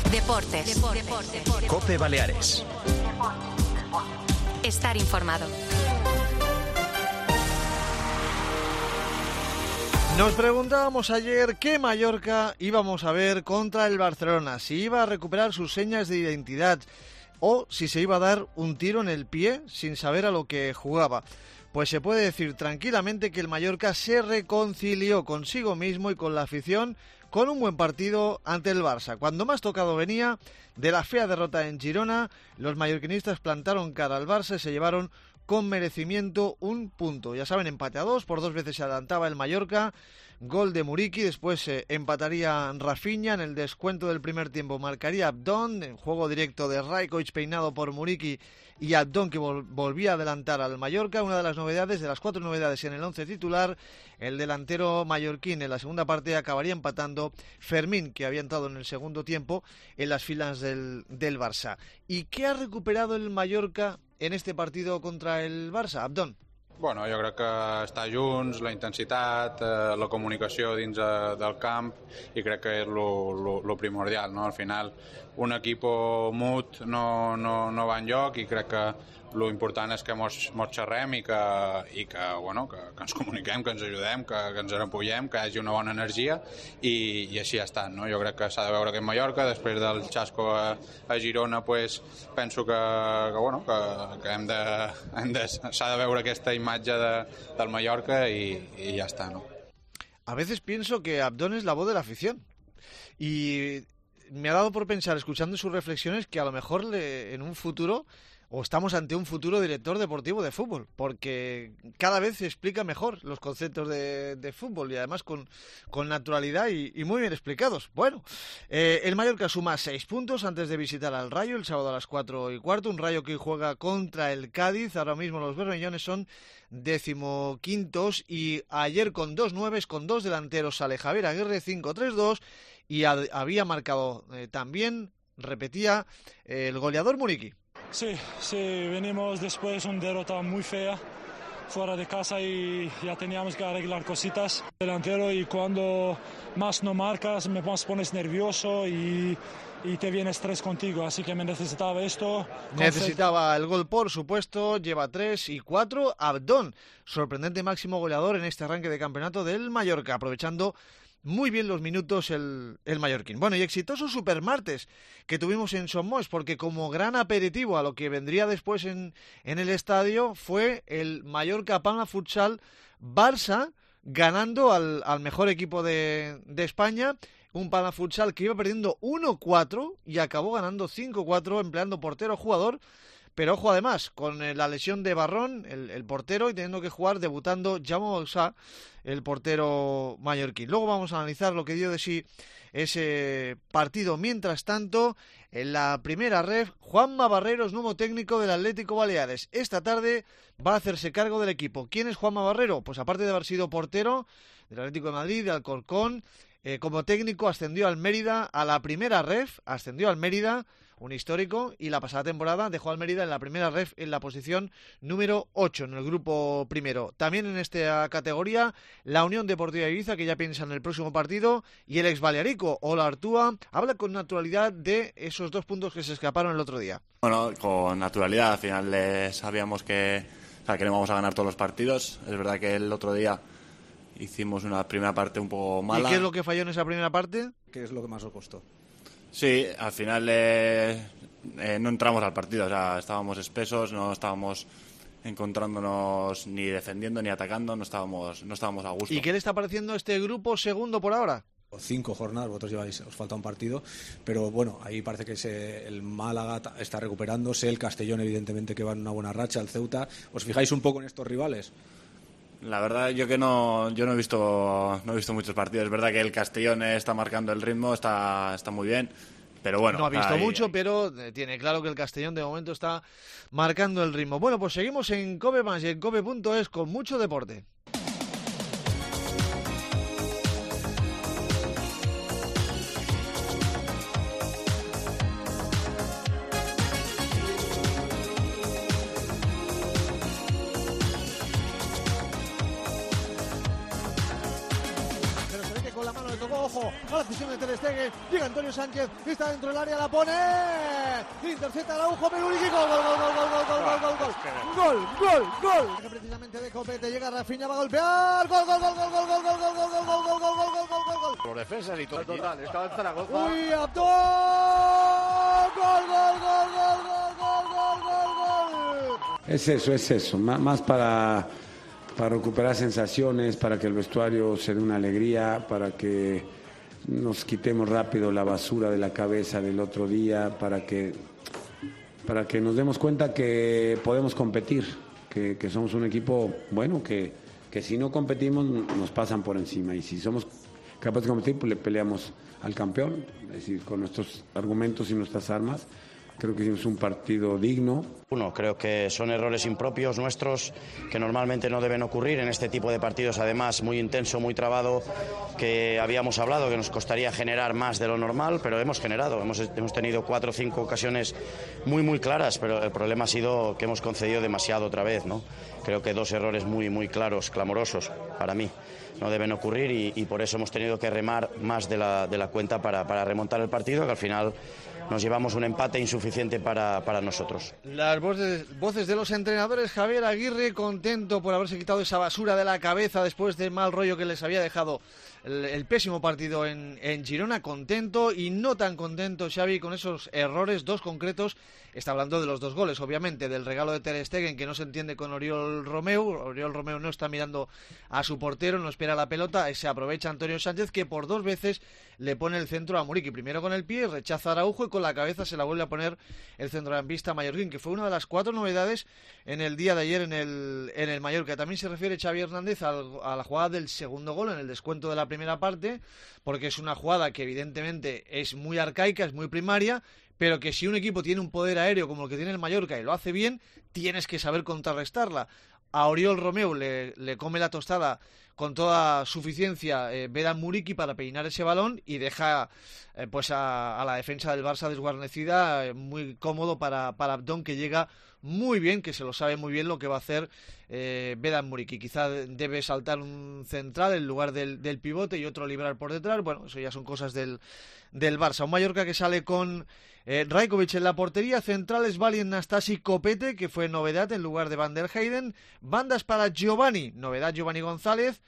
Deportes. COPE Baleares. Estar informado. Nos preguntábamos ayer qué Mallorca íbamos a ver contra el Barcelona, si iba a recuperar sus señas de identidad o si se iba a dar un tiro en el pie sin saber a lo que jugaba. Pues se puede decir tranquilamente que el Mallorca se reconcilió consigo mismo y con la afición con un buen partido ante el Barça. Cuando más tocado venía de la fea derrota en Girona, los mallorquinistas plantaron cara al Barça y se llevaron con merecimiento un punto. Ya saben, empate a 2, por 2 veces se adelantaba el Mallorca, gol de Muriqui, después empataría Rafinha, en el descuento del primer tiempo marcaría Abdón, en juego directo de Rajkovic peinado por Muriqui y Abdón que volvía a adelantar al Mallorca. Una de las novedades, de las 4 novedades en el 11 titular, el delantero mallorquín en la segunda parte acabaría empatando Fermín, que había entrado en el segundo tiempo en las filas del Barça. ¿Y qué ha recuperado el Mallorca en este partido contra el Barça, Abdón? Bueno, jo crec que estar junts, la intensitat, la comunicació dins del camp, i crec que és lo primordial, no? Al final, un equip mut no va enlloc i crec que lo important és que mos xerrem i que ens comuniquem, que ens ajudem, que ens empullem, que hi hagi una bona energia i així ha estat, no? Jo crec que s'ha de veure aquest Mallorca, després del xasco a Girona, pues, penso que s'ha de veure aquesta imatge del Mallorca i ja està, no? A veces pienso que Abdón es la voz de la afición y me ha dado por pensar, escuchando sus reflexiones, que a lo mejor en un futuro, o estamos ante un futuro director deportivo de fútbol, porque cada vez se explica mejor los conceptos de fútbol y además con naturalidad y muy bien explicados. Bueno, el Mallorca suma 6 puntos antes de visitar al Rayo el sábado a las 4:15, un Rayo que juega contra el Cádiz. Ahora mismo los bermellones son 15º y ayer con 2 nueves, con 2 delanteros, sale Javier Aguirre, 5-3-2 y había marcado también, repetía, el goleador Muriqui. Sí, venimos después de una derrota muy fea fuera de casa y ya teníamos que arreglar cositas. Delantero, y cuando más no marcas, más pones nervioso y te viene estrés contigo, así que me necesitaba esto. Necesitaba el gol, por supuesto, lleva 3 y 4. Abdón, sorprendente máximo goleador en este arranque de campeonato del Mallorca, aprovechando muy bien los minutos el mallorquín. Bueno, y exitoso supermartes que tuvimos en Somos, porque como gran aperitivo a lo que vendría después en el estadio fue el Mallorca Palma Futsal Barça, ganando al mejor equipo de España, un Palma Futsal que iba perdiendo 1-4 y acabó ganando 5-4 empleando portero jugador. Pero ojo, además, con la lesión de Barrón, el portero, y teniendo que jugar, debutando Jaume Olsá, el portero mallorquín. Luego vamos a analizar lo que dio de sí ese partido. Mientras tanto, en la primera ref, Juanma Barreros, nuevo técnico del Atlético Baleares. Esta tarde va a hacerse cargo del equipo. ¿Quién es Juanma Barrero? Pues aparte de haber sido portero del Atlético de Madrid, de Alcorcón, como técnico ascendió al Mérida a la primera ref, ascendió al Mérida, un histórico, y la pasada temporada dejó al Mérida en la primera ref en la posición número 8 en el grupo primero. También en esta categoría la Unión Deportiva Ibiza, que ya piensa en el próximo partido, y el ex balearico Ola Artúa habla con naturalidad de esos 2 puntos que se escaparon el otro día. Bueno, con naturalidad, al final sabíamos que no íbamos a ganar todos los partidos. Es verdad que el otro día hicimos una primera parte un poco mala. ¿Y qué es lo que falló en esa primera parte? ¿Qué es lo que más os costó? Sí, al final no entramos al partido, o sea, estábamos espesos, no estábamos encontrándonos ni defendiendo ni atacando, no estábamos a gusto. ¿Y qué le está pareciendo este grupo segundo por ahora? 5 jornadas, vosotros os falta un partido, pero bueno, ahí parece que el Málaga está recuperándose, el Castellón evidentemente que va en una buena racha, el Ceuta. ¿Os fijáis un poco en estos rivales? La verdad yo no he visto muchos partidos. Es verdad que el Castellón está marcando el ritmo, está muy bien, pero bueno. No ha visto mucho, pero tiene claro que el Castellón de momento está marcando el ritmo. Bueno, pues seguimos en COPE Más y en COPE.es con mucho deporte. a la cesión de Ter Stegen, llega Antonio Sánchez, está dentro del área, la pone, intercepta Araujo, Muriqui, gol, precisamente de Copete, llega Rafinha, va a golpear, gol. Por defensas y todo. Total, estaba en Zaragoza. Uy, Abdón, gol. Es eso, más para recuperar sensaciones, para que el vestuario se dé una alegría, para que nos quitemos rápido la basura de la cabeza del otro día, para que nos demos cuenta que podemos competir, que somos un equipo bueno, que si no competimos nos pasan por encima, y si somos capaces de competir, pues le peleamos al campeón, es decir, con nuestros argumentos y nuestras armas. Creo que hicimos un partido digno. Creo que son errores impropios nuestros que normalmente no deben ocurrir en este tipo de partidos, además muy intenso, muy trabado, que habíamos hablado que nos costaría generar más de lo normal, pero hemos generado, hemos tenido 4 o 5 ocasiones muy claras, pero el problema ha sido que hemos concedido demasiado otra vez, ¿no? Creo que 2 errores muy claros, clamorosos para mí. No deben ocurrir y por eso hemos tenido que remar más de la cuenta para remontar el partido, que al final nos llevamos un empate insuficiente para nosotros. Las voces de los entrenadores. Javier Aguirre contento por haberse quitado esa basura de la cabeza después del mal rollo que les había dejado el pésimo partido en Girona. Contento y no tan contento Xavi con esos errores, 2 concretos. Está hablando de los 2 goles, obviamente, del regalo de Ter Stegen, que no se entiende con Oriol Romeu. Oriol Romeu no está mirando a su portero, no espera la pelota, se aprovecha Antonio Sánchez, que por 2 veces le pone el centro a Muriqui. Primero con el pie, rechaza a Araujo, y con la cabeza se la vuelve a poner el centrocampista mallorquín, que fue una de las 4 novedades en el día de ayer en el Mallorca. También se refiere Xavi Hernández a la jugada del segundo gol en el descuento de la primera parte, porque es una jugada que evidentemente es muy arcaica, es muy primaria, pero que si un equipo tiene un poder aéreo como el que tiene el Mallorca y lo hace bien, tienes que saber contrarrestarla. A Oriol Romeu le come la tostada con toda suficiencia Vedan Muriqui para peinar ese balón, y deja pues a la defensa del Barça desguarnecida, muy cómodo para Abdón, que llega muy bien, que se lo sabe muy bien lo que va a hacer Vedan Muriqui. Quizá debe saltar un central en lugar del pivote y otro librar por detrás. Bueno, eso ya son cosas del Barça. Un Mallorca que sale con Rajkovic en la portería, centrales Valien, Nastasi, Copete, que fue novedad en lugar de Van der Heyden, bandas para Giovanni, novedad Giovanni González.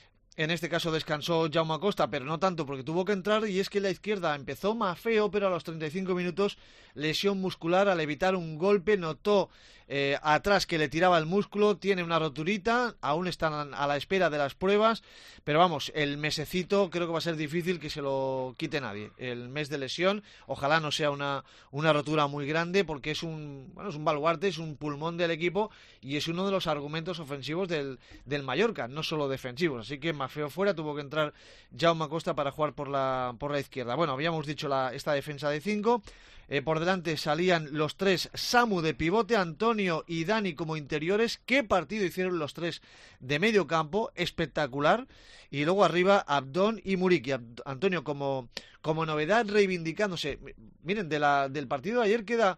En este caso descansó Jaume Acosta, pero no tanto porque tuvo que entrar, y es que la izquierda empezó Maffeo, pero a los 35 minutos lesión muscular al evitar un golpe, notó atrás que le tiraba el músculo, tiene una roturita, aún están a la espera de las pruebas, pero vamos, el mesecito creo que va a ser difícil que se lo quite nadie, el mes de lesión. Ojalá no sea una rotura muy grande, porque es un baluarte, es un pulmón del equipo y es uno de los argumentos ofensivos del Mallorca, no solo defensivos. Así que Maffeo fuera, tuvo que entrar Jaume Acosta para jugar por la izquierda. Bueno, habíamos dicho esta defensa de 5. Por delante salían los 3, Samu de pivote, Antonio y Dani como interiores. Qué partido hicieron los 3 de medio campo, espectacular. Y luego arriba Abdón y Muriqui. Antonio como novedad, reivindicándose. Miren, del partido de ayer queda,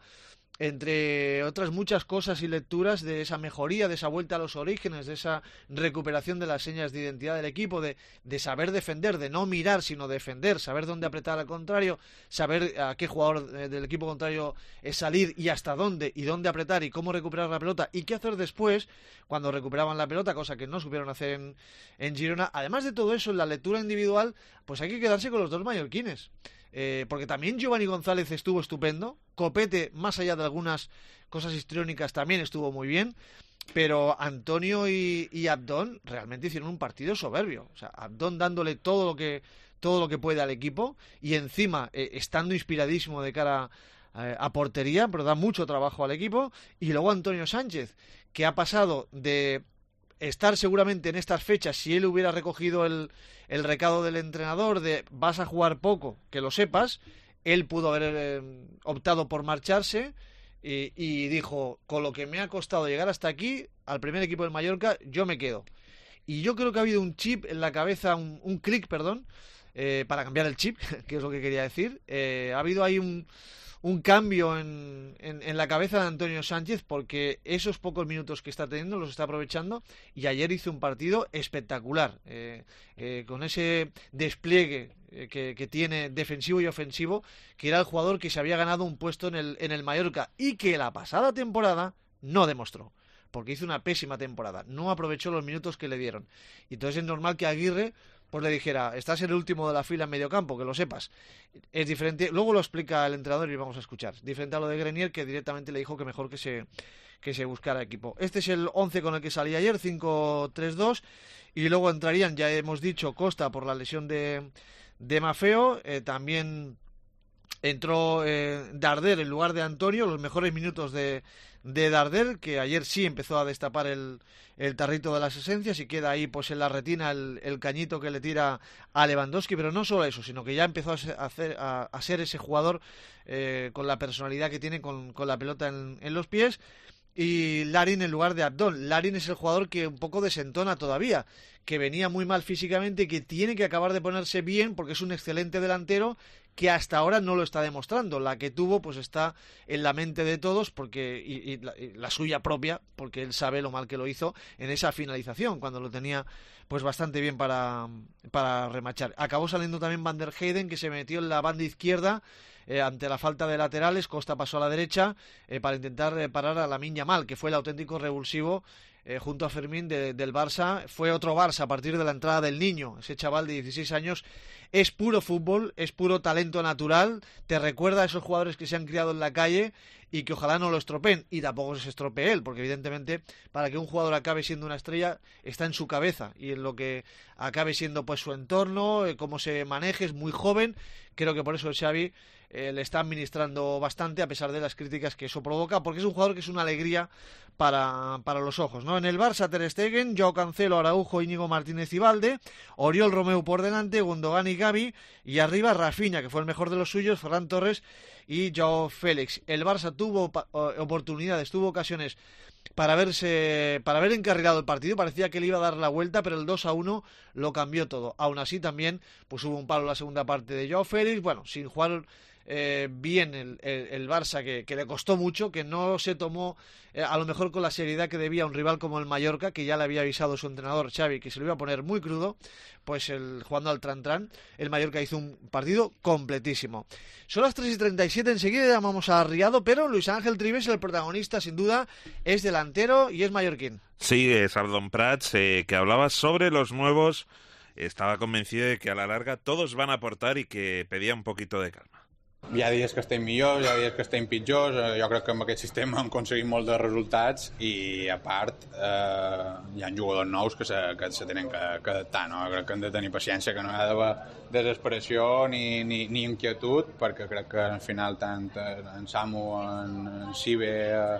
entre otras muchas cosas y lecturas, de esa mejoría, de esa vuelta a los orígenes, de esa recuperación de las señas de identidad del equipo, de saber defender, de no mirar sino defender, saber dónde apretar al contrario, saber a qué jugador del equipo contrario salir y hasta dónde, y dónde apretar y cómo recuperar la pelota y qué hacer después cuando recuperaban la pelota, cosa que no supieron hacer en Girona. Además de todo eso, en la lectura individual, pues hay que quedarse con los 2 mallorquines. Porque también Giovanni González estuvo estupendo, Copete, más allá de algunas cosas histriónicas, también estuvo muy bien, pero Antonio y Abdón realmente hicieron un partido soberbio. O sea, Abdón dándole todo lo que puede al equipo, y encima estando inspiradísimo de cara a portería, pero da mucho trabajo al equipo. Y luego Antonio Sánchez, que ha pasado de estar seguramente en estas fechas, si él hubiera recogido el recado del entrenador de vas a jugar poco, que lo sepas, él pudo haber optado por marcharse y dijo, con lo que me ha costado llegar hasta aquí, al primer equipo del Mallorca, yo me quedo. Y yo creo que ha habido un chip en la cabeza, un clic, perdón, para cambiar el chip, que es lo que quería decir. Ha habido ahí un cambio en la cabeza de Antonio Sánchez, porque esos pocos minutos que está teniendo los está aprovechando, y ayer hizo un partido espectacular, con ese despliegue que tiene defensivo y ofensivo, que era el jugador que se había ganado un puesto en el Mallorca y que la pasada temporada no demostró, porque hizo una pésima temporada, no aprovechó los minutos que le dieron. Y entonces es normal que Aguirre pues le dijera, estás en el último de la fila en medio campo, que lo sepas. Es diferente, luego lo explica el entrenador y vamos a escuchar. Diferente a lo de Grenier, que directamente le dijo que mejor que se buscara equipo. Este es el 11 con el que salía ayer, 5-3-2, y luego entrarían, ya hemos dicho, Costa por la lesión de Maffeo, también entró Darder en lugar de Antonio, los mejores minutos de Darder, que ayer sí empezó a destapar el tarrito de las esencias y queda ahí pues en la retina el cañito que le tira a Lewandowski, pero no solo eso, sino que ya empezó a ser ese jugador con la personalidad que tiene con la pelota en los pies. Y Larin en lugar de Abdón. Larin es el jugador que un poco desentona todavía, que venía muy mal físicamente y que tiene que acabar de ponerse bien porque es un excelente delantero que hasta ahora no lo está demostrando. La que tuvo pues está en la mente de todos porque y la suya propia, porque él sabe lo mal que lo hizo en esa finalización, cuando lo tenía pues bastante bien para remachar. Acabó saliendo también Van der Heyden, que se metió en la banda izquierda ante la falta de laterales. Costa pasó a la derecha para intentar parar a Lamine Yamal, que fue el auténtico revulsivo junto a Fermín del Barça. Fue otro Barça a partir de la entrada del Niño, ese chaval de 16 años. Es puro fútbol, es puro talento natural, te recuerda a esos jugadores que se han criado en la calle y que ojalá no lo estropeen, y tampoco se estropee él, porque evidentemente para que un jugador acabe siendo una estrella está en su cabeza y en lo que acabe siendo pues su entorno, cómo se maneje. Es muy joven, creo que por eso Xavi le está administrando bastante a pesar de las críticas que eso provoca, porque es un jugador que es una alegría para los ojos, ¿no? En el Barça, Ter Stegen, Joao Cancelo, Araujo, Íñigo Martínez y Valde, Oriol Romeu por delante, Gundogan y Gavi, y arriba Rafinha, que fue el mejor de los suyos, Ferran Torres y Joao Félix. El Barça tuvo oportunidades, tuvo ocasiones para haber encarrilado el partido. Parecía que le iba a dar la vuelta, pero el 2-1 lo cambió todo. Aún así también pues hubo un palo en la segunda parte de Joao Félix, bueno, sin jugar bien el Barça, que le costó mucho, que no se tomó a lo mejor con la seriedad que debía un rival como el Mallorca, que ya le había avisado su entrenador Xavi que se lo iba a poner muy crudo. Pues jugando al tran-tran, el Mallorca hizo un partido completísimo. Son las 3:37, enseguida llamamos a Riado, pero Luis Ángel Trives, el protagonista sin duda, es delantero y es mallorquín. Sí, es Ardón Prats, que hablaba sobre los nuevos. Estaba convencido de que a la larga todos van a aportar y que pedía un poquito de calma. Hi ha dies que estem millors, hi ha dies que estem pitjors. Jo crec que amb aquest sistema hem aconseguit molts de resultats i, a part, hi ha jugadors nous que se tenen que adaptar, no? Crec que hem de tenir paciència, que no hi ha d'haver desesperació ni inquietud, perquè crec que al final tant en Samu, en Sibe,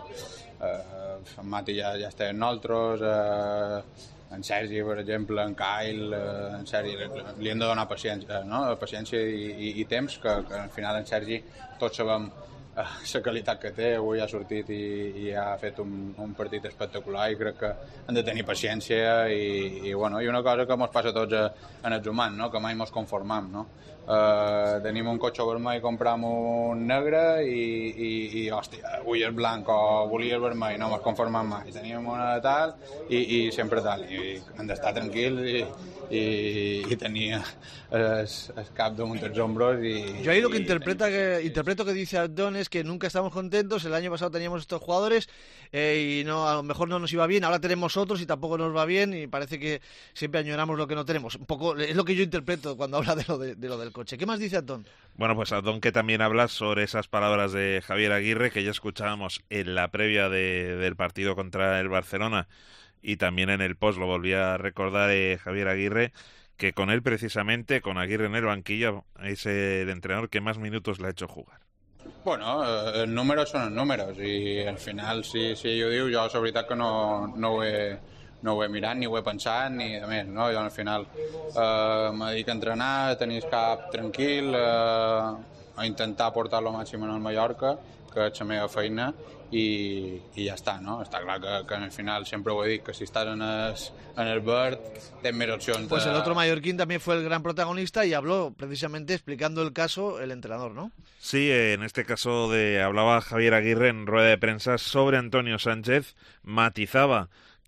en Mati ja està en nosaltres, en Sergi, per exemple, en Kyle, en Sergi, li hem de donar paciència, no? Paciència i temps, que al final en Sergi tots sabem la qualitat que té. Avui ha sortit i ha fet un partit espectacular i crec que hem de tenir paciència i una cosa que ens passa a tots en els humans, no? Que mai ens conformam, no? Tenim un cotxe vermell, compram un negre i hòstia, avui és blanc o volia el vermell, no ens conformam mai. Tenim una de tal i sempre tal, i hem d'estar tranquils y tenía el cap damunt dels hombros. Yo ahí lo que interpreto que dice Abdón es que nunca estamos contentos. El año pasado teníamos estos jugadores y no, a lo mejor no nos iba bien, ahora tenemos otros y tampoco nos va bien, y parece que siempre añoramos lo que no tenemos. Un poco es lo que yo interpreto cuando habla de lo del coche. ¿Qué más dice Abdón? Bueno, pues Abdón, que también habla sobre esas palabras de Javier Aguirre que ya escuchábamos en la previa del partido contra el Barcelona, y también en el post lo volvía a recordar Javier Aguirre, que con él precisamente, con Aguirre en el banquillo, es el entrenador que más minutos le ha hecho jugar. Bueno, els números són els números i al final, si ell ho diu, jo la veritat que no ho he mirat ni ho he pensat ni de més, no? Jo al final m'he dedicat a entrenar, a tenir el cap tranquil, a intentar portar lo màxim en el Mallorca, que és la meva feina, i ja està, no? Està clar que al final sempre ho he dit, que si estàs en el verd tens més opcions. Pues el otro mallorquín también fue el gran protagonista y habló precisamente explicando el caso el entrenador, ¿no? Sí, en este caso hablaba Javier Aguirre en rueda de prensa sobre Antonio Sánchez, matizaba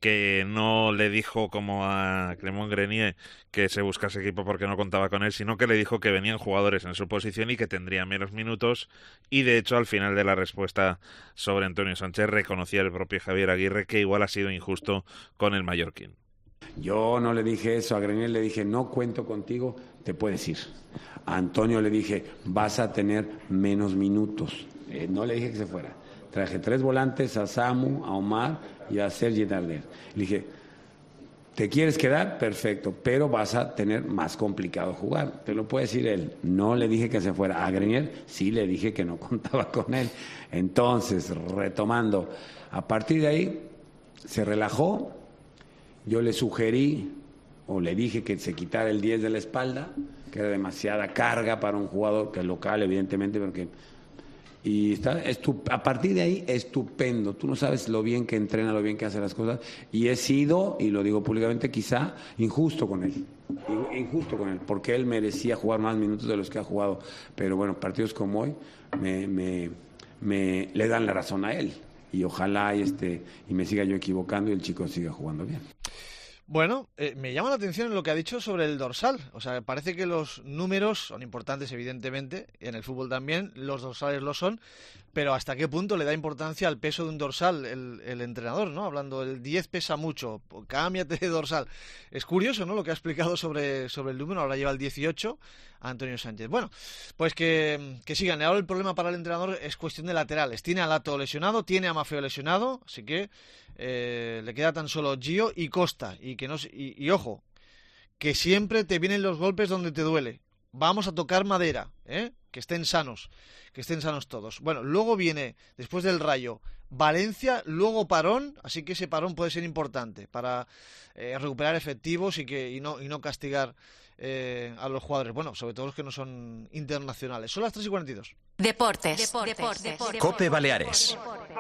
que no le dijo como a Clément Grenier que se buscase equipo porque no contaba con él, sino que le dijo que venían jugadores en su posición y que tendría menos minutos, y de hecho al final de la respuesta sobre Antonio Sánchez reconocía el propio Javier Aguirre que igual ha sido injusto con el mallorquín. Yo no le dije eso, a Grenier le dije no cuento contigo, te puedes ir. A Antonio le dije vas a tener menos minutos, no le dije que se fuera. Traje 3 volantes, a Samu, a Omar y a Sergi Darder. Le dije, ¿te quieres quedar? Perfecto, pero vas a tener más complicado jugar. Te lo puede decir él. No le dije que se fuera. A Grenier sí le dije que no contaba con él. Entonces, retomando, a partir de ahí se relajó. Yo le sugerí o le dije que se quitara el 10 de la espalda, que era demasiada carga para un jugador que es local, evidentemente, porque... Y está a partir de ahí, estupendo. Tú no sabes lo bien que entrena, lo bien que hace las cosas. Y he sido, y lo digo públicamente, quizá injusto con él. Porque él merecía jugar más minutos de los que ha jugado. Pero bueno, partidos como hoy le dan la razón a él. Y ojalá y me siga yo equivocando y el chico siga jugando bien. Bueno, me llama la atención lo que ha dicho sobre el dorsal. O sea, parece que los números son importantes, evidentemente, en el fútbol también, los dorsales lo son, pero ¿hasta qué punto le da importancia al peso de un dorsal el entrenador, ¿no? Hablando, el 10 pesa mucho, cámbiate de dorsal. Es curioso, ¿no?, lo que ha explicado sobre el número, ahora lleva el 18 a Antonio Sánchez. Bueno, pues que sigan. Ahora el problema para el entrenador es cuestión de laterales. Tiene a Lato lesionado, tiene a Maffeo lesionado, así que le queda tan solo Gio y Costa. Y ojo, que siempre te vienen los golpes donde te duele. Vamos a tocar madera, que estén sanos todos. Bueno, luego viene, después del Rayo, Valencia, luego parón, así que ese parón puede ser importante para recuperar efectivos y no castigar a los jugadores, bueno, sobre todo los que no son internacionales. Son las 3:42. Deportes. COPE Baleares.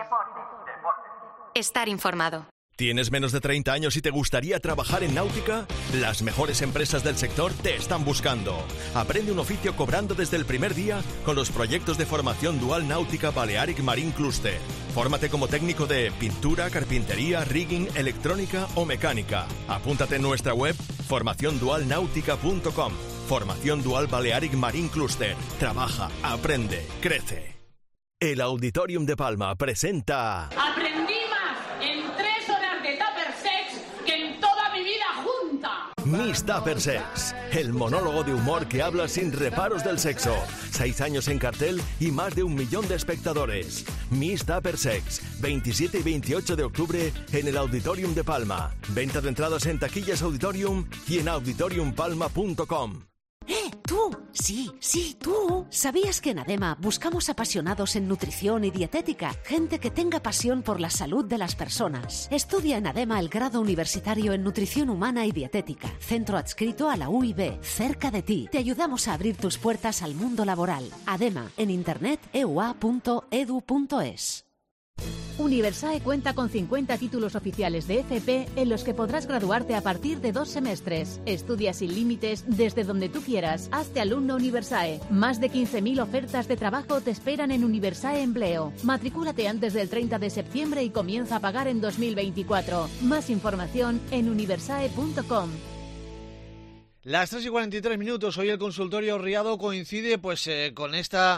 Estar informado. ¿Tienes menos de 30 años y te gustaría trabajar en náutica? Las mejores empresas del sector te están buscando. Aprende un oficio cobrando desde el primer día con los proyectos de formación dual náutica Balearic Marine Cluster. Fórmate como técnico de pintura, carpintería, rigging, electrónica o mecánica. Apúntate en nuestra web formaciondualnautica.com. Formación Dual Balearic Marine Cluster. Trabaja, aprende, crece. El Auditorium de Palma presenta... Aprendí más en 3 horas de Tupper Sex que en toda mi vida junta. Miss Tupper Sex, el monólogo de humor que habla sin reparos del sexo. 6 años en cartel y más de 1 millón de espectadores. Miss Tupper Sex, 27 y 28 de octubre en el Auditorium de Palma. Venta de entradas en taquillas Auditorium y en auditoriumpalma.com. ¡Tú! Sí, tú. ¿Sabías que en ADEMA buscamos apasionados en nutrición y dietética? Gente que tenga pasión por la salud de las personas. Estudia en ADEMA el grado universitario en nutrición humana y dietética. Centro adscrito a la UIB, cerca de ti. Te ayudamos a abrir tus puertas al mundo laboral. ADEMA, en internet, eua.edu.es. Universae cuenta con 50 títulos oficiales de FP en los que podrás graduarte a partir de 2 semestres. Estudia sin límites desde donde tú quieras. Hazte alumno Universae. Más de 15.000 ofertas de trabajo te esperan en Universae Empleo. Matricúlate antes del 30 de septiembre y comienza a pagar en 2024. Más información en universae.com. Las 3:43. Hoy el consultorio Riado coincide con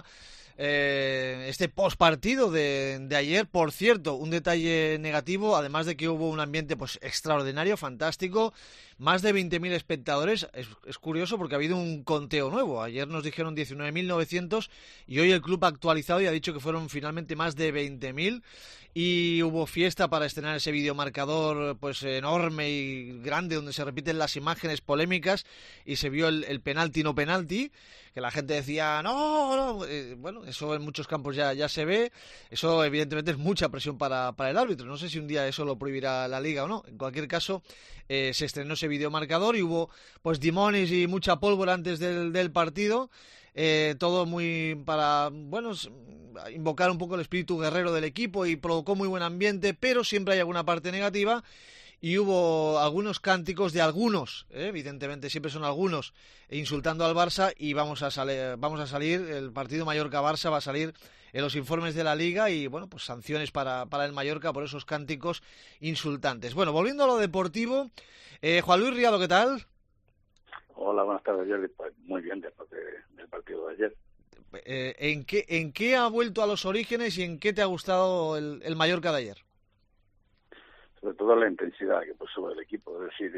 este postpartido de ayer. Por cierto, un detalle negativo, además de que hubo un ambiente extraordinario, fantástico, más de 20.000 espectadores. Es curioso porque ha habido un conteo nuevo. Ayer nos dijeron 19.900 y hoy el club ha actualizado y ha dicho que fueron finalmente más de 20.000. Y hubo fiesta para estrenar ese videomarcador enorme y grande donde se repiten las imágenes polémicas y se vio el penalti no penalti, que la gente decía no. Bueno, eso en muchos campos ya se ve. Eso evidentemente es mucha presión para el árbitro. No sé si un día eso lo prohibirá la Liga o no. En cualquier caso, se estrenó ese videomarcador y hubo dimonis y mucha pólvora antes del partido. Todo muy para invocar un poco el espíritu guerrero del equipo y provocó muy buen ambiente, pero siempre hay alguna parte negativa y hubo algunos cánticos de algunos, evidentemente siempre son algunos, insultando al Barça y vamos a salir, el partido Mallorca-Barça va a salir los informes de la Liga y, bueno, pues sanciones para el Mallorca por esos cánticos insultantes. Bueno, volviendo a lo deportivo, Juan Luis Riado, ¿qué tal? Hola, buenas tardes, Jordi. Pues muy bien después del partido de ayer. ¿En qué ha vuelto a los orígenes y en qué te ha gustado el Mallorca de ayer? Sobre todo la intensidad que puso el equipo. Es decir,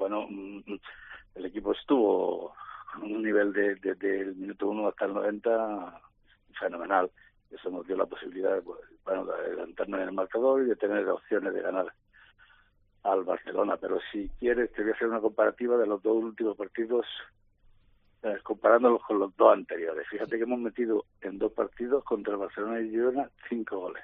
el equipo estuvo a un nivel desde el minuto 1 hasta el 90 fenomenal. Eso nos dio la posibilidad de adelantarnos en el marcador y de tener opciones de ganar al Barcelona. Pero si quieres, te voy a hacer una comparativa de los 2 últimos partidos, comparándolos con los 2 anteriores. Fíjate que hemos metido en 2 partidos contra el Barcelona y Girona 5 goles.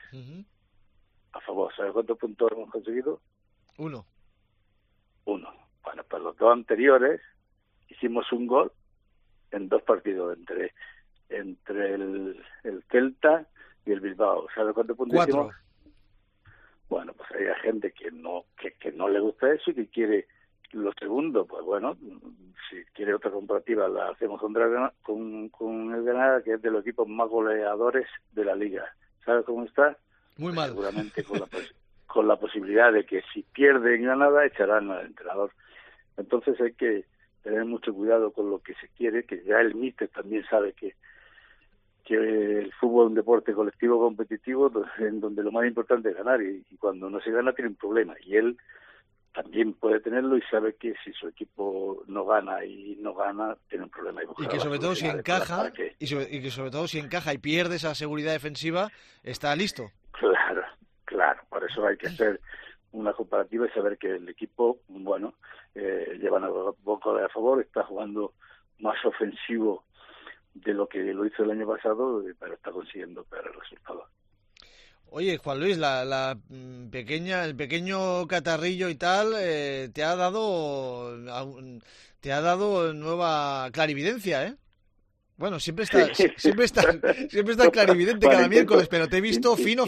A favor. ¿Sabes cuántos puntos hemos conseguido? 1. Bueno, pues los 2 anteriores hicimos un gol en 2 partidos entre el Celta y el Bilbao. ¿Sabes cuántos puntos 4. hicimos? Bueno, pues hay gente que no le gusta eso y que quiere lo segundo. Pues bueno, si quiere otra comparativa la hacemos con el Granada, que es de los equipos más goleadores de la Liga. ¿Sabes cómo está? Muy mal. Seguramente con la posibilidad de que si pierde en Granada echarán al entrenador. Entonces hay que tener mucho cuidado con lo que se quiere, que ya el míster también sabe que el fútbol es un deporte colectivo competitivo en donde lo más importante es ganar y cuando no se gana tiene un problema y él también puede tenerlo y sabe que si su equipo no gana tiene un problema. Y que sobre todo si encaja y que sobre todo si encaja y pierde esa seguridad defensiva, está listo. Claro, por eso hay que hacer una comparativa y saber que el equipo, bueno, lleva una boca a favor, está jugando más ofensivo de lo que lo hizo el año pasado, pero está consiguiendo peor resultados. Oye, Juan Luis, el pequeño catarrillo y tal te ha dado nueva clarividencia, ¿eh? Bueno, siempre está clarividente cada miércoles, pero te he visto fino.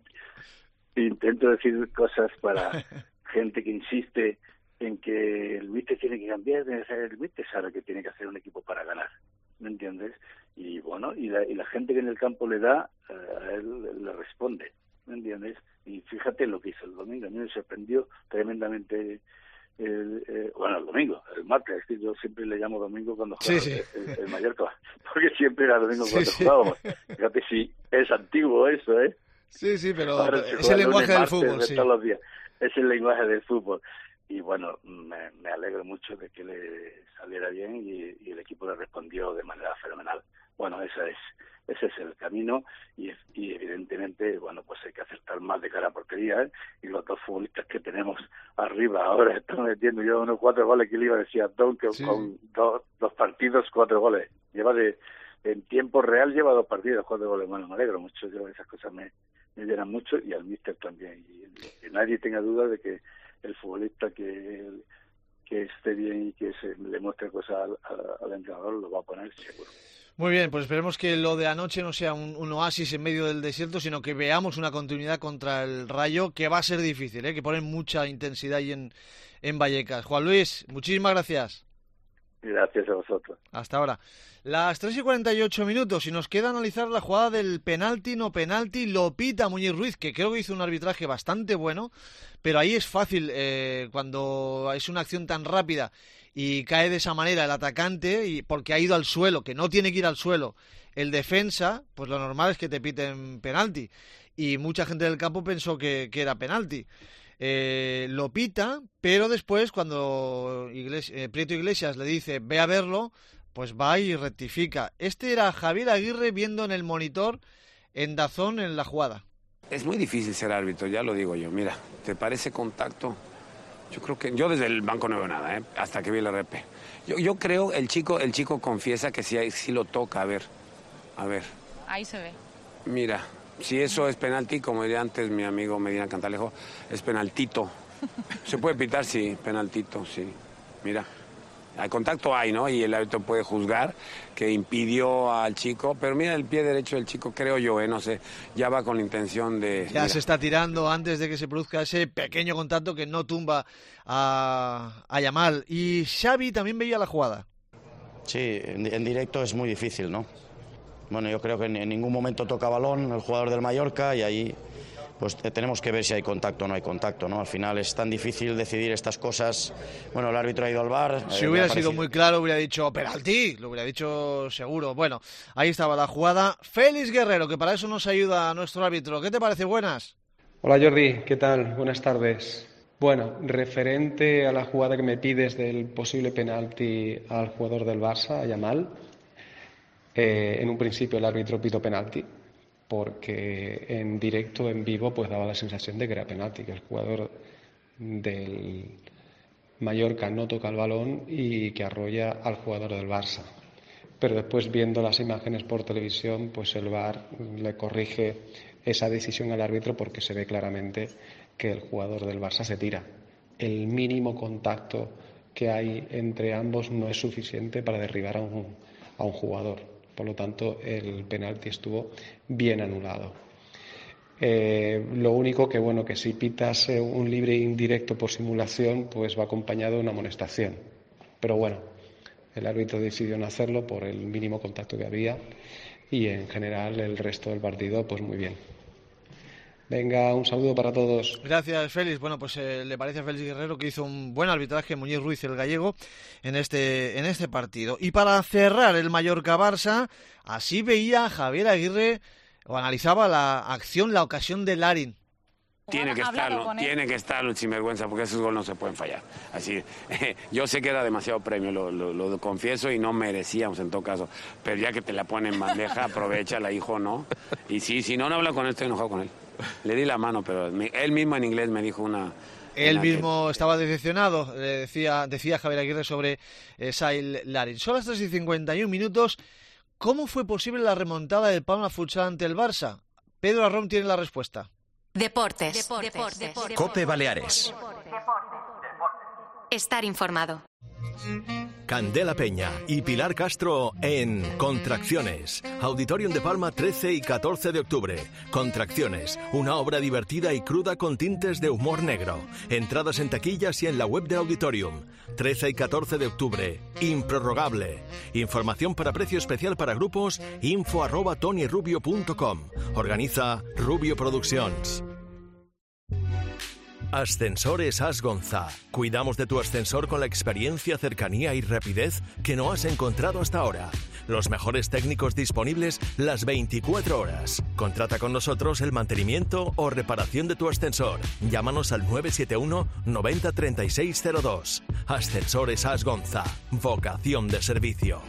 Intento decir cosas para gente que insiste en que el míster tiene que cambiar, el míster sabe que tiene que hacer un equipo para ganar, ¿me entiendes? Y bueno, y la gente que en el campo le da, a él le responde, ¿me entiendes? Y fíjate lo que hizo el domingo, a mí me sorprendió tremendamente el domingo, el martes, es que yo siempre le llamo domingo cuando juega el Mallorca, porque siempre era domingo cuando jugábamos. Fíjate si es antiguo eso, ¿eh? Sí, pero es el lenguaje del fútbol, sí. Todos los días. Es el lenguaje del fútbol. Y bueno, me alegro mucho de que le saliera bien y el equipo le respondió de manera fenomenal. Bueno, ese es el camino y evidentemente, bueno, pues hay que acertar más de cara a portería, ¿eh? Y los 2 futbolistas que tenemos arriba ahora están metiendo ya unos 4 goles que le iba a decir a Don, que con 2 partidos, 4 goles. En tiempo real lleva 2 partidos, 4 goles. Bueno, me alegro mucho, esas cosas me llenan mucho y al míster también. Y que nadie tenga duda de que el futbolista que esté bien y que le muestre cosas al entrenador lo va a poner seguro. Muy bien, pues esperemos que lo de anoche no sea un oasis en medio del desierto, sino que veamos una continuidad contra el Rayo, que va a ser difícil, que ponen mucha intensidad ahí en Vallecas. Juan Luis, muchísimas gracias. Gracias a vosotros. Hasta ahora. Las 3:48 y nos queda analizar la jugada del penalti, no penalti, lo pita Muñiz Ruiz, que creo que hizo un arbitraje bastante bueno, pero ahí es fácil, cuando es una acción tan rápida y cae de esa manera el atacante, y porque ha ido al suelo, que no tiene que ir al suelo, el defensa, pues lo normal es que te piten penalti, y mucha gente del campo pensó que era penalti. Lo pita, pero después cuando Prieto Iglesias le dice ve a verlo, pues va y rectifica. Este era Javier Aguirre viendo en el monitor en DAZN en la jugada. Es muy difícil ser árbitro, ya lo digo yo. Mira, ¿te parece contacto? Yo creo que yo desde el banco no veo nada, hasta que vi el RP. Yo creo el chico confiesa que sí lo toca, a ver. Ahí se ve. Mira, si eso es penalti, como diría antes mi amigo Medina Cantalejo, es penaltito. Se puede pitar, sí, penaltito, sí. Mira, el contacto hay, ¿no? Y el árbitro puede juzgar que impidió al chico, pero mira el pie derecho del chico, creo yo, no sé, ya va con la intención de... Ya mira. Se está tirando antes de que se produzca ese pequeño contacto que no tumba a Yamal. Y Xavi también veía la jugada. Sí, en directo es muy difícil, ¿no? Bueno, yo creo que en ningún momento toca balón el jugador del Mallorca y ahí pues tenemos que ver si hay contacto o no hay contacto, ¿no? Al final es tan difícil decidir estas cosas. Bueno, el árbitro ha ido al VAR. Si hubiera sido muy claro, hubiera dicho penalti, lo hubiera dicho seguro. Bueno, ahí estaba la jugada. Félix Guerrero, que para eso nos ayuda nuestro árbitro. ¿Qué te parece? Buenas. Hola Jordi, ¿qué tal? Buenas tardes. Bueno, referente a la jugada que me pides del posible penalti al jugador del Barça, a Yamal, en un principio el árbitro pitó penalti, porque en directo, en vivo, pues daba la sensación de que era penalti, que el jugador del Mallorca no toca el balón y que arrolla al jugador del Barça. Pero después, viendo las imágenes por televisión, pues el VAR le corrige esa decisión al árbitro porque se ve claramente que el jugador del Barça se tira. El mínimo contacto que hay entre ambos no es suficiente para derribar a un jugador. Por lo tanto, el penalti estuvo bien anulado. Lo único que, bueno, que si pitas un libre indirecto por simulación, pues va acompañado de una amonestación. Pero bueno, el árbitro decidió no hacerlo por el mínimo contacto que había y en general el resto del partido, pues muy bien. Venga, un saludo para todos. Gracias, Félix. Bueno, pues le parece a Félix Guerrero que hizo un buen arbitraje Muñiz Ruiz, el gallego, en este partido. Y para cerrar el Mallorca-Barça, así veía Javier Aguirre, o analizaba la acción, la ocasión de Larin. Tiene que estarlo, sinvergüenza, porque esos goles no se pueden fallar. Así, yo sé que era demasiado premio, lo confieso, y no merecíamos en todo caso. Pero ya que te la ponen en bandeja, aprovechala, hijo, ¿no? Y sí, si no habla con él, estoy enojado con él. Le di la mano, pero él mismo en inglés me dijo una... Él mismo estaba decepcionado, decía Javier Aguirre sobre Saïd Larin. Son las 3:51 minutos. ¿Cómo fue posible la remontada del Palma Futsal ante el Barça? Pedro Arrón tiene la respuesta. Deportes. COPE Baleares. Estar informado. Candela Peña y Pilar Castro en Contracciones. Auditorium de Palma 13 y 14 de octubre. Contracciones, una obra divertida y cruda con tintes de humor negro. Entradas en taquillas y en la web del Auditorium. 13 y 14 de octubre. Improrrogable. Información para precio especial para grupos, info@tonyrubio.com. Organiza Rubio Productions. Ascensores Asgonza. Cuidamos de tu ascensor con la experiencia, cercanía y rapidez que no has encontrado hasta ahora. Los mejores técnicos disponibles las 24 horas. Contrata con nosotros el mantenimiento o reparación de tu ascensor. Llámanos al 971 90 3602. Ascensores Asgonza. Vocación de servicio.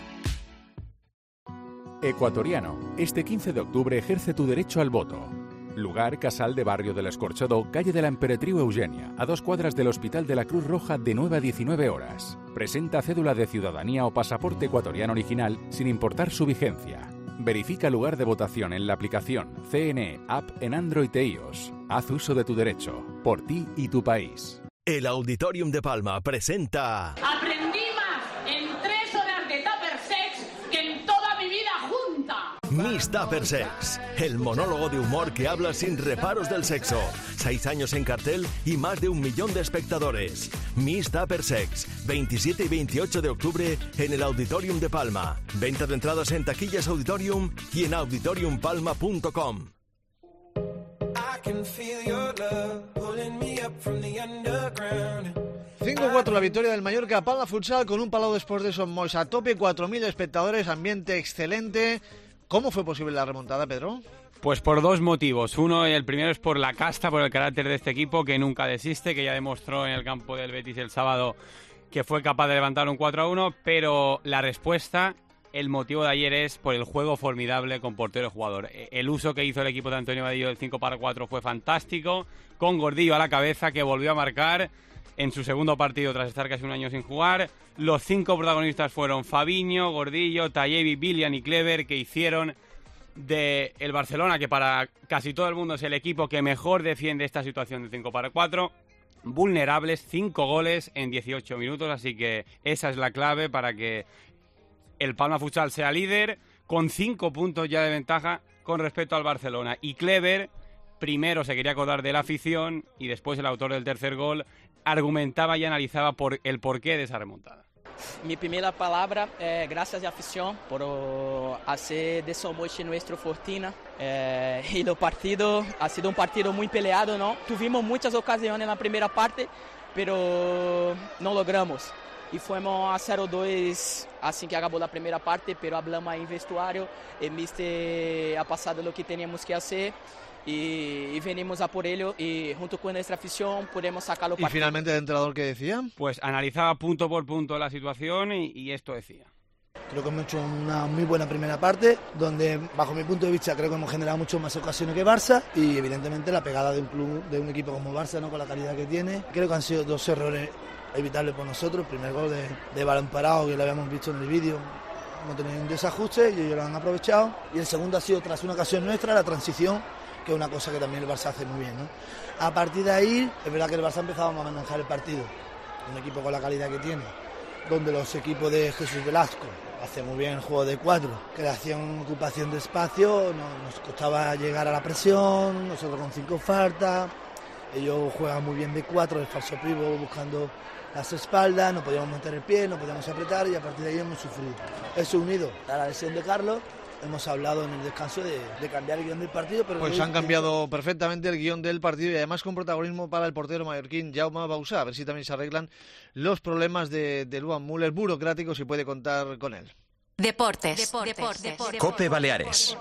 Ecuatoriano. Este 15 de octubre ejerce tu derecho al voto. Lugar, Casal de Barrio del Escorchador, calle de la Emperatriu Eugenia, a 2 cuadras del Hospital de la Cruz Roja, de 9 a 19 horas. Presenta cédula de ciudadanía o pasaporte ecuatoriano original sin importar su vigencia. Verifica lugar de votación en la aplicación CNE App en Android e iOS. Haz uso de tu derecho, por ti y tu país. El Auditorium de Palma presenta... Aprendí más en 3 horas de Tupper Sex que en toda mi vida junta. Miss Tupper Sex, el monólogo de humor que habla sin reparos del sexo. 6 años en cartel y más de 1 millón de espectadores. Miss Tupper Sex, 27 y 28 de octubre en el Auditorium de Palma. Venta de entradas en taquillas Auditorium y en auditoriumpalma.com. 5-4 la victoria del Mallorca Palma Futsal con un Palau Sports de Son Moix a tope, 4.000 espectadores, ambiente excelente. ¿Cómo fue posible la remontada, Pedro? Pues por 2 motivos. Uno, el primero es por la casta, por el carácter de este equipo que nunca desiste, que ya demostró en el campo del Betis el sábado que fue capaz de levantar un 4-1, pero la respuesta, el motivo de ayer es por el juego formidable con portero y jugador. El uso que hizo el equipo de Antonio Vadillo del 5-4 fue fantástico, con Gordillo a la cabeza, que volvió a marcar en su segundo partido tras estar casi un año sin jugar. Los 5 protagonistas fueron Fabiño, Gordillo, Tayevi, Bilian y Clever, que hicieron de el Barcelona, que para casi todo el mundo es el equipo que mejor defiende esta situación de 5-4, vulnerables. 5 goles en 18 minutos, así que esa es la clave para que el Palma Futsal sea líder, con 5 puntos ya de ventaja con respecto al Barcelona. Y Clever primero se quería acordar de la afición y después el autor del tercer gol argumentaba y analizaba por el porqué de esa remontada. Mi primera palabra es gracias a la afición por hacer de Somoche nuestro fortuna. Y el partido ha sido un partido muy peleado, ¿no? Tuvimos muchas ocasiones en la primera parte, pero no logramos. Y fuimos a 0-2 así que acabó la primera parte, pero hablamos ahí en vestuario, el míster ha pasado lo que teníamos que hacer y venimos a por ello y junto con nuestra afición podemos sacarlo. ¿Y finalmente el entrenador qué decía? Pues analizaba punto por punto la situación y esto decía. Creo que hemos hecho una muy buena primera parte, donde bajo mi punto de vista creo que hemos generado mucho más ocasiones que Barça y evidentemente la pegada de un club, de un equipo como Barça, ¿no? Con la calidad que tiene. Creo que han sido 2 errores evitables por nosotros. El primer gol de balón parado, que lo habíamos visto en el vídeo, no tenía un desajuste y ellos lo han aprovechado. Y el segundo ha sido tras una ocasión nuestra, la transición, que es una cosa que también el Barça hace muy bien, ¿no? A partir de ahí, es verdad que el Barça ha empezado a manejar el partido. Un equipo con la calidad que tiene, donde los equipos de Jesús Velasco hace muy bien el juego de 4, creación, ocupación de espacio, nos costaba llegar a la presión, nosotros con 5 faltas, ellos juegan muy bien de 4, el falso pivo buscando las espaldas, no podíamos meter el pie, no podíamos apretar y a partir de ahí hemos sufrido. Eso unido a la lesión de Carlos, hemos hablado en el descanso de cambiar el guión del partido. Pero pues han cambiado perfectamente el guión del partido y además con protagonismo para el portero mallorquín Jaume Bausá, a ver si también se arreglan los problemas de Luan Müller burocráticos y puede contar con él. Deportes. COPE Baleares.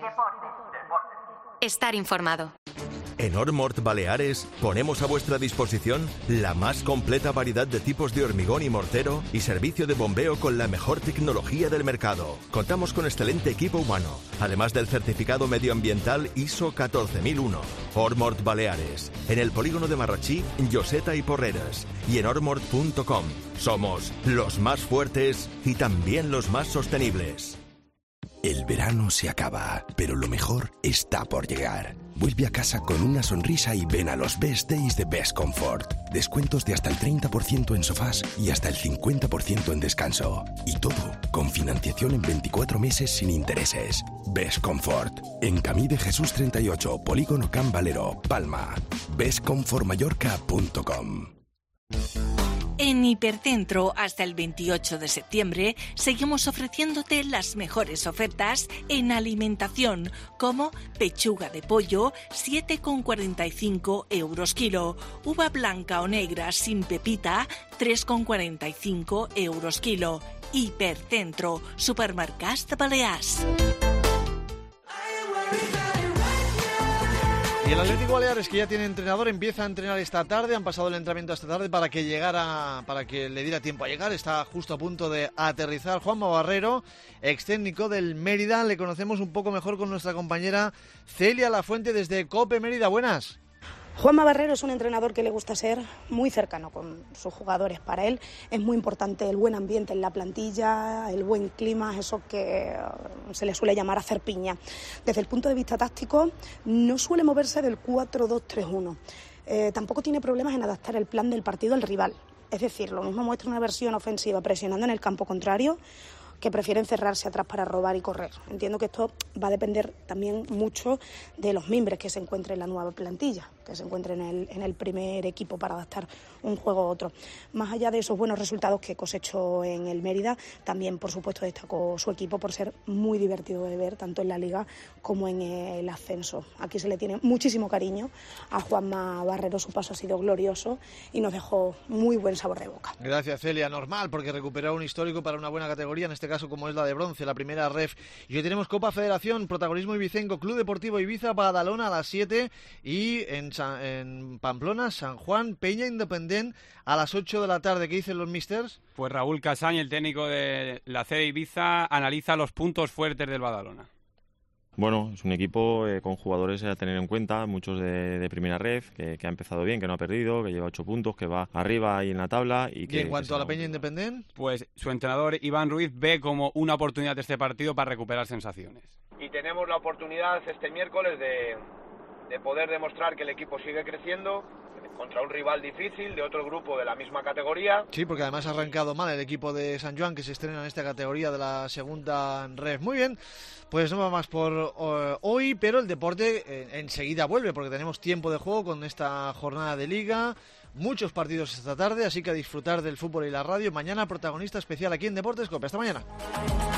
Estar informado. En Ormort Baleares ponemos a vuestra disposición la más completa variedad de tipos de hormigón y mortero y servicio de bombeo con la mejor tecnología del mercado. Contamos con excelente equipo humano, además del certificado medioambiental ISO 14001. Ormort Baleares, en el polígono de Marrachí, Lloseta y Porreres, y en ormort.com. Somos los más fuertes y también los más sostenibles. El verano se acaba, pero lo mejor está por llegar. Vuelve a casa con una sonrisa y ven a los Best Days de Best Comfort. Descuentos de hasta el 30% en sofás y hasta el 50% en descanso. Y todo con financiación en 24 meses sin intereses. Best Comfort. En Camí de Jesús 38, Polígono Can Valero, Palma. bestcomfortmallorca.com. En Hipercentro, hasta el 28 de septiembre, seguimos ofreciéndote las mejores ofertas en alimentación, como pechuga de pollo, 7,45 € kilo, uva blanca o negra sin pepita, 3,45 € kilo. Hipercentro, Supermercats de Balears. Y el Atlético Baleares, que ya tiene entrenador, empieza a entrenar esta tarde. Han pasado el entrenamiento esta tarde para que le diera tiempo a llegar. Está justo a punto de aterrizar Juanma Barrero, ex técnico del Mérida. Le conocemos un poco mejor con nuestra compañera Celia Lafuente desde COPE Mérida. Buenas. Juanma Barrero es un entrenador que le gusta ser muy cercano con sus jugadores. Para él es muy importante el buen ambiente en la plantilla, el buen clima, eso que se le suele llamar hacer piña. Desde el punto de vista táctico, no suele moverse del 4-2-3-1. Tampoco tiene problemas en adaptar el plan del partido al rival. Es decir, lo mismo muestra una versión ofensiva presionando en el campo contrario, que prefieren cerrarse atrás para robar y correr. Entiendo que esto va a depender también mucho de los mimbres que se encuentren en la nueva plantilla, que se encuentren en el primer equipo para adaptar un juego a otro. Más allá de esos buenos resultados que cosechó en el Mérida, también por supuesto destacó su equipo por ser muy divertido de ver, tanto en la Liga como en el ascenso. Aquí se le tiene muchísimo cariño a Juanma Barrero, su paso ha sido glorioso y nos dejó muy buen sabor de boca. Gracias, Celia. Normal, porque recuperó un histórico para una buena categoría, en este caso como es la de bronce, la primera ref. Y hoy tenemos Copa Federación, protagonismo ibicenco, Club Deportivo Ibiza, Badalona a las 7 y en Pamplona, San Juan, Peña Independent a las 8 de la tarde. ¿Qué dicen los misters? Pues Raúl Casañ, el técnico de la C de Ibiza, analiza los puntos fuertes del Badalona. Bueno, es un equipo con jugadores a tener en cuenta, muchos de primera red, que ha empezado bien, que no ha perdido, que lleva 8 puntos, que va arriba ahí en la tabla. ¿Y en cuanto a la Peña Independent? Pues su entrenador Iván Ruiz ve como una oportunidad de este partido para recuperar sensaciones. Y tenemos la oportunidad este miércoles de poder demostrar que el equipo sigue creciendo, contra un rival difícil de otro grupo de la misma categoría. Sí, porque además ha arrancado mal el equipo de San Joan, que se estrena en esta categoría de la segunda ref. Muy bien, pues no va más por hoy, pero el deporte enseguida vuelve, porque tenemos tiempo de juego con esta jornada de liga, muchos partidos esta tarde, así que a disfrutar del fútbol y la radio. Mañana protagonista especial aquí en Deportes Cope. Hasta mañana.